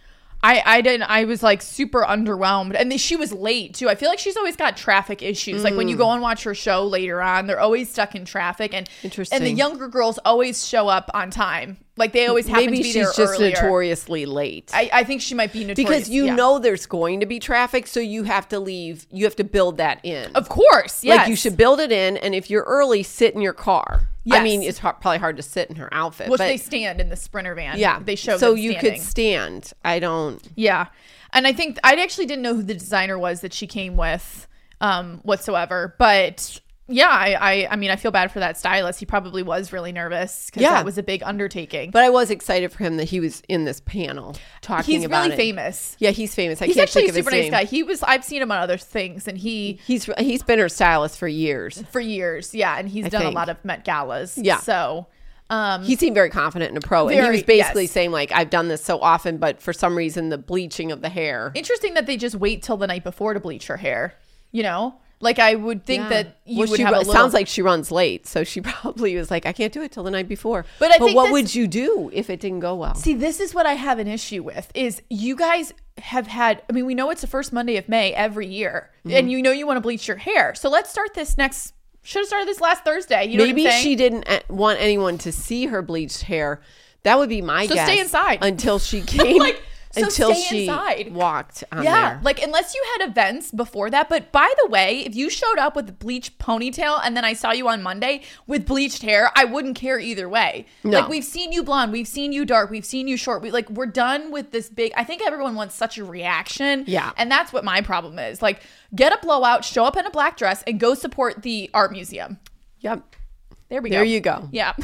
I was like super underwhelmed. And she was late too. I feel like she's always got traffic issues. Like when you go and watch her show later on, they're always stuck in traffic. And the younger girls always show up on time. Like they always happen to be there earlier. Maybe she's just notoriously late. I think she might be notorious. Because you know there's going to be traffic, so you have to leave. You have to build that in. Of course, yes. Like you should build it in, and if you're early, sit in your car. Yes. I mean, it's probably hard to sit in her outfit. But they stand in the Sprinter van. Yeah. They show so them you could stand. I don't. Yeah. And I think I actually didn't know who the designer was that she came with whatsoever. But yeah, I mean, I feel bad for that stylist. He probably was really nervous because that was a big undertaking. But I was excited for him that he was in this panel talking about it. He's really famous. Yeah, he's famous. He's actually a super nice guy. I've seen him on other things, and he's been her stylist for years. Yeah, and he's done a lot of Met Galas. Yeah. So he seemed very confident in a pro. And he was basically saying, like, I've done this so often, but for some reason, the bleaching of the hair. Interesting that they just wait till the night before to bleach her hair, you know? Like, I would think that you would have a little... It sounds like she runs late, so she probably was like, I can't do it till the night before. But what would you do if it didn't go well? See, this is what I have an issue with, is you guys have had... I mean, we know it's the first Monday of May every year, and you know you want to bleach your hair. So let's start this should have started this last Thursday. You know Maybe what I'm saying? She didn't want anyone to see her bleached hair. That would be my guess. So stay inside. Until she came... until she inside. Walked on there. There. Like, unless you had events before that. But by the way, if you showed up with a bleached ponytail and then I saw you on Monday with bleached hair, I wouldn't care either way. No. Like, we've seen you blonde, we've seen you dark, we've seen you short. We're done with this big... I think everyone wants such a reaction. Yeah. And that's what my problem is. Like, get a blowout, show up in a black dress, and go support the art museum. Yep. There we go. There you go. Yeah.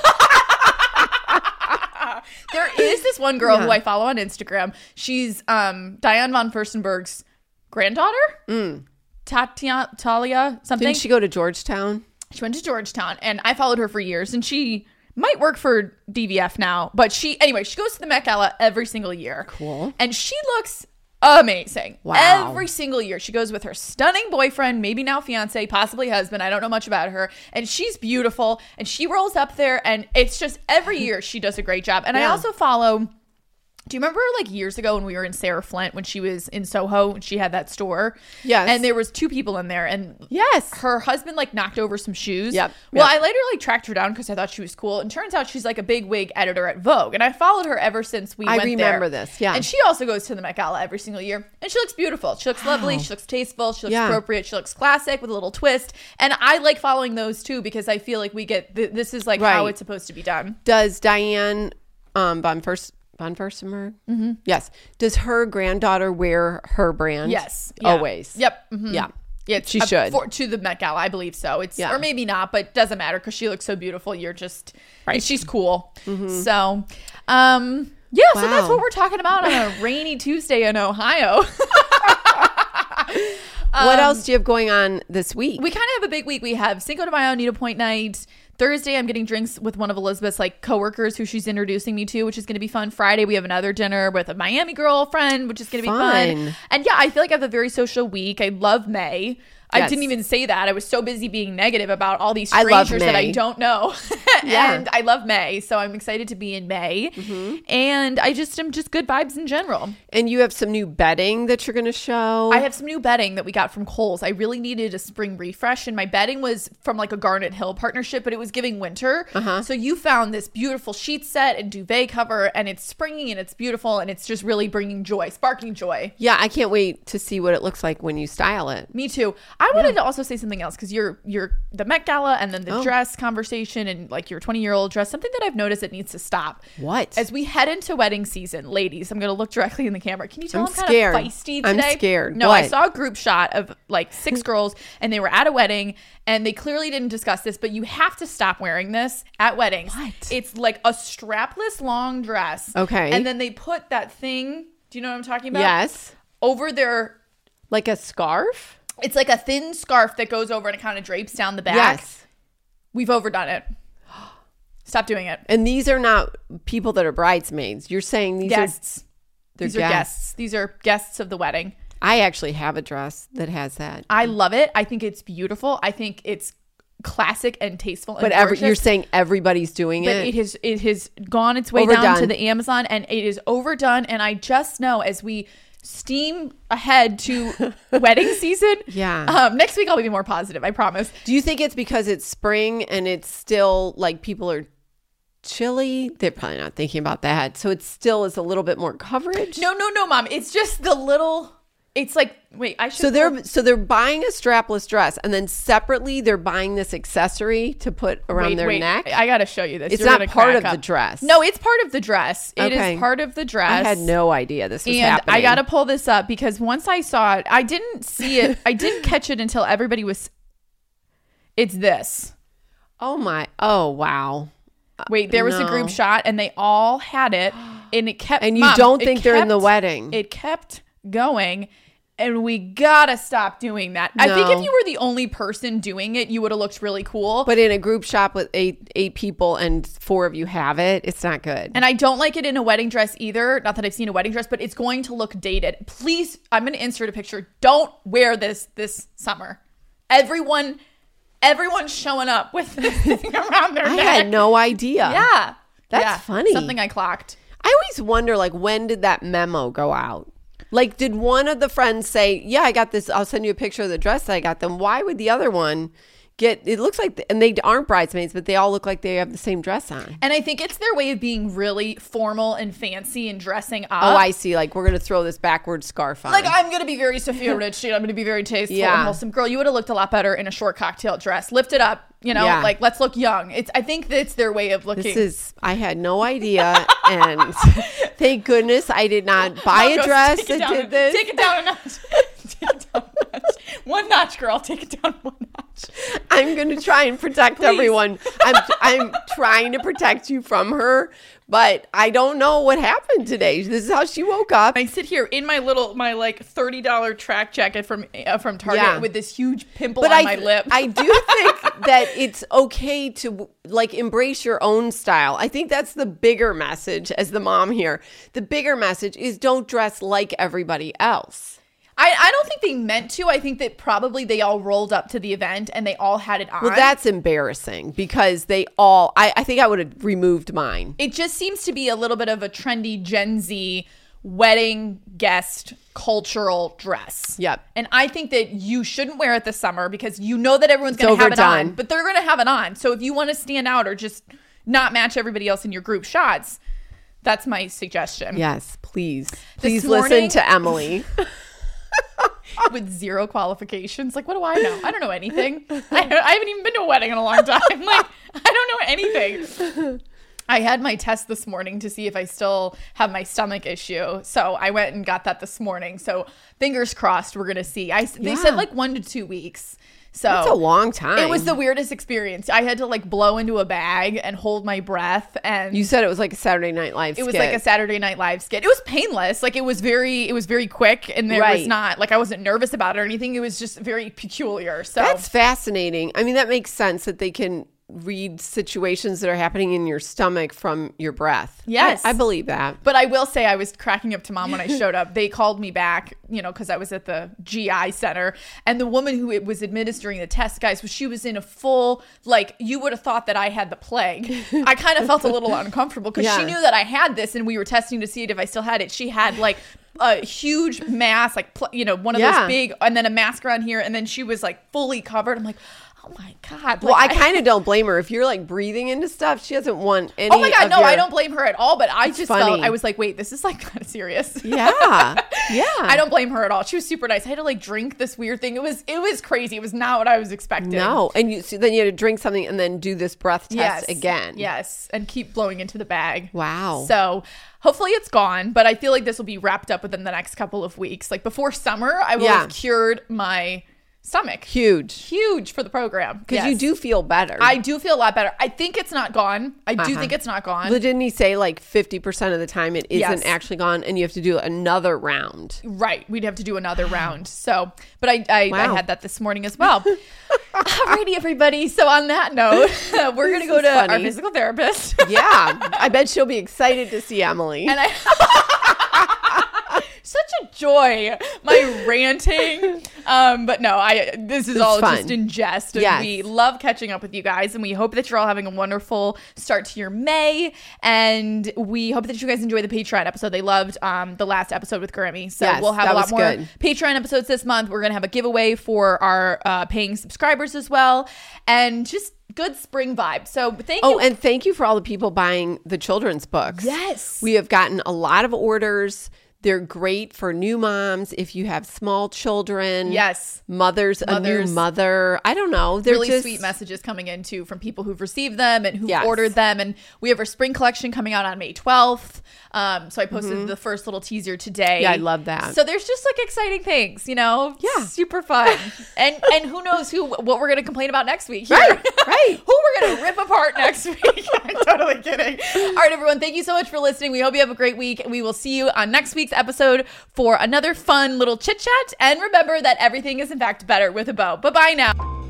There is this one girl who I follow on Instagram. She's Diane von Furstenberg's granddaughter. Talia something. Didn't she go to Georgetown? She went to Georgetown, and I followed her for years, and she might work for DVF now, but she goes to the Met Gala every single year. Cool. And she looks amazing. Wow. Every single year. She goes with her stunning boyfriend, maybe now fiance, possibly husband. I don't know much about her. And she's beautiful. And she rolls up there, and it's just every year she does a great job. And I also follow... Do you remember like years ago when we were in Sarah Flint when she was in Soho and she had that store? Yes. And there was two people in there, and her husband like knocked over some shoes. Yep. Well, I later like tracked her down because I thought she was cool. And turns out she's like a big wig editor at Vogue. And I followed her ever since we went there. I remember this. Yeah. And she also goes to the Met Gala every single year. And she looks beautiful. She looks lovely. She looks tasteful. She looks appropriate. She looks classic with a little twist. And I like following those too because I feel like we get this is like how it's supposed to be done. Does Diane von Furstenberg? Mm-hmm. Yes. Does her granddaughter wear her brand? Yes. Yeah. Always. Yep. Mm-hmm. Yeah. Yeah, she should. To the Met Gala, I believe so. Or maybe not, but doesn't matter because she looks so beautiful. You're just, and she's cool. Mm-hmm. So, so that's what we're talking about on a rainy Tuesday in Ohio. What else do you have going on this week? We kind of have a big week. We have Cinco de Mayo, Needle Point Night. Thursday, I'm getting drinks with one of Elizabeth's like coworkers who she's introducing me to, which is going to be fun. Friday, we have another dinner with a Miami girlfriend, which is going to be fun. And yeah, I feel like I have a very social week. I love May. I didn't even say that. I was so busy being negative about all these strangers that I don't know. And I love May. So I'm excited to be in May. And I'm just good vibes in general. And you have some new bedding that you're going to show. I have some new bedding that we got from Kohl's. I really needed a spring refresh. And my bedding was from like a Garnet Hill partnership, but it was giving winter. So you found this beautiful sheet set and duvet cover. And it's springy and it's beautiful. And it's just really bringing joy, sparking joy. Yeah, I can't wait to see what it looks like when you style it. Me too. I wanted to also say something else because you're the Met Gala and then the dress conversation and like your 20-year-old dress. Something that I've noticed that needs to stop. What? As we head into wedding season, ladies, I'm going to look directly in the camera. Can you tell I'm scared. Kind of feisty today? I'm scared. No, what? I saw a group shot of like 6 girls and they were at a wedding and they clearly didn't discuss this, but you have to stop wearing this at weddings. What? It's like a strapless long dress. Okay. And then they put that thing, do you know what I'm talking about? Yes. Over their... Like a scarf? It's like a thin scarf that goes over and it kind of drapes down the back. Yes. We've overdone it. Stop doing it. And these are not people that are bridesmaids. You're saying these guests. They're these are guests. These are guests of the wedding. I actually have a dress that has that. I love it. I think it's beautiful. I think it's classic and tasteful. And you're saying everybody's doing but it? It has gone its way down to the Amazon and it is overdone. And I just know as we steam ahead to wedding season. Next week I'll be more positive, I promise. Do you think it's because it's spring and it's still like people are chilly? They're probably not thinking about that. So it still is a little bit more coverage? No, Mom. It's just the little... It's like, wait, I should... So they're buying a strapless dress and then separately they're buying this accessory to put around their neck? I got to show you this. It's not part of the dress. No, it's part of the dress. It is part of the dress. I had no idea this was happening. I got to pull this up because once I saw it, I didn't see it. I didn't catch it until everybody was... It's this. Oh, wow. Wait, there was a group shot and they all had it and it kept... And you don't think they're in the wedding. It kept going and we gotta stop doing that. I think if you were the only person doing it, you would have looked really cool. But in a group shop with eight people and 4 of you have it, it's not good. And I don't like it in a wedding dress either. Not that I've seen a wedding dress, but it's going to look dated. Please, I'm going to insert a picture. Don't wear this summer. Everyone's showing up with this thing around their neck. I had no idea. Yeah. That's funny. Something I clocked. I always wonder, like, when did that memo go out? Like, did one of the friends say, yeah, I got this, I'll send you a picture of the dress that I got them? Why would the other one get, it looks like, and they aren't bridesmaids, but they all look like they have the same dress on. And I think it's their way of being really formal and fancy and dressing up. Oh, I see. Like, we're going to throw this backward scarf on. Like, I'm going to be very Sophia Richie. I'm going to be very tasteful and wholesome. Girl, you would have looked a lot better in a short cocktail dress. Lift it up. You know, like, let's look young. I think that's their way of looking. I had no idea. And thank goodness I did not buy a dress that did this. Take it down a notch. Take it down a notch. One notch, girl. Take it down one notch. I'm going to try and protect everyone. I'm trying to protect you from her. But I don't know what happened today. This is how she woke up. I sit here in my like $30 track jacket from Target with this huge pimple on my lip. I do think that it's okay to like embrace your own style. I think that's the bigger message as the mom here. The bigger message is don't dress like everybody else. I don't think they meant to. I think that probably they all rolled up to the event and they all had it on. Well, that's embarrassing because they all, I think I would have removed mine. It just seems to be a little bit of a trendy Gen Z wedding guest cultural dress. Yep. And I think that you shouldn't wear it this summer because you know that everyone's going to have it on. But they're going to have it on. So if you want to stand out or just not match everybody else in your group shots, that's my suggestion. Yes, please. Please listen to Emily. With 0 qualifications. Like, what do I know? I don't know anything. I haven't even been to a wedding in a long time. Like, I don't know anything. I had my test this morning to see if I still have my stomach issue. So I went and got that this morning. So fingers crossed, we're going to see. They said like 1 to 2 weeks. So that's a long time. It was the weirdest experience. I had to like blow into a bag and hold my breath. And you said it was like a Saturday Night Live skit. It was like a Saturday Night Live skit. It was painless. Like it was very quick, and there was not like I wasn't nervous about it or anything. It was just very peculiar. So that's fascinating. I mean, that makes sense that they can read situations that are happening in your stomach from your breath. Yes. I believe that. But I will say I was cracking up to Mom when I showed up. They called me back, because I was at the GI center. And the woman who was administering the test, guys, she was in a full, you would have thought that I had the plague. I kind of felt a little uncomfortable because she knew that I had this and we were testing to see if I still had it. She had a huge mask, one of those big, and then a mask around here. And then she was fully covered. I'm like, oh my God. Well, I kind of don't blame her. If you're breathing into stuff, she doesn't want any. Oh my God. No, I don't blame her at all. But I just felt, I was like, wait, this is kind of serious. Yeah. Yeah. I don't blame her at all. She was super nice. I had to drink this weird thing. It was crazy. It was not what I was expecting. No. And then you had to drink something and then do this breath test again. Yes. And keep blowing into the bag. Wow. So hopefully it's gone, but I feel like this will be wrapped up within the next couple of weeks. Before summer, I will have cured my stomach. Huge for the program. Because you do feel better. I do feel a lot better. I think it's not gone. I do think it's not gone. But didn't he say 50% of the time it isn't actually gone and you have to do another round? Right. We'd have to do another round. So, but I had that this morning as well. Alrighty, everybody. So on that note, we're going to go to our physical therapist. Yeah. I bet she'll be excited to see Emily. And such a joy, my ranting. But no, this is all fun. Just in jest. And we love catching up with you guys. And we hope that you're all having a wonderful start to your May. And we hope that you guys enjoy the Patreon episode. They loved the last episode with Grammy. So we'll have a lot more Patreon episodes this month. We're going to have a giveaway for our paying subscribers as well. And just good spring vibe. So thank you. Oh, and thank you for all the people buying the children's books. Yes. We have gotten a lot of orders. They're great for new moms if you have small children. Yes. Mothers, a new mother. I don't know. They're really sweet messages coming in too from people who've received them and who've ordered them. And we have our spring collection coming out on May 12th. So I posted the first little teaer today. Yeah, I love that. So there's just exciting things, Yeah. Super fun. and who knows what we're going to complain about next week. Here. Right. Who we're going to rip apart next week. I'm totally kidding. All right, everyone. Thank you so much for listening. We hope you have a great week. We will see you on next week's episode for another fun little chit chat. And remember that everything is in fact better with a bow. Bye-bye now.